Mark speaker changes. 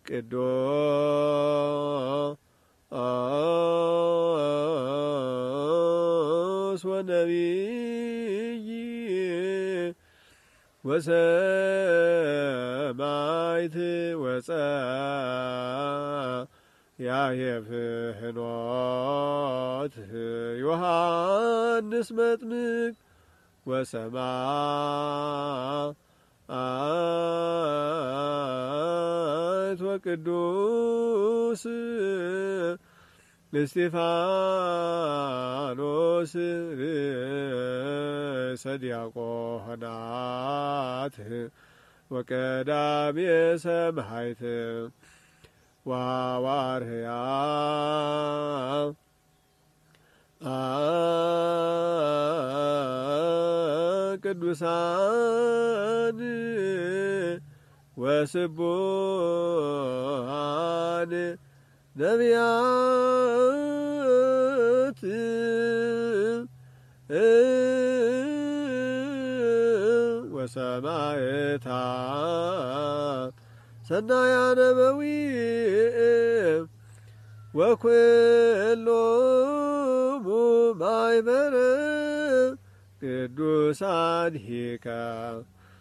Speaker 1: ቅዱስ ወነቢይ ወሰማዕት ወጻድቅ ፍኖት ዮሐንስ መጥምቅ ወሰማዕት ወቅዱስ እስጢፋኖስ ርእሰ ዲያቆናት ወቀዳሜ ሰማዕት ወሐዋርያ ቅዱሳን ወስቡሐን ነቢያት ወሰማዕታት ሰናያነ በዊዕ ወኩሎሙ ማኅበረ ቅዱሳን ሂከ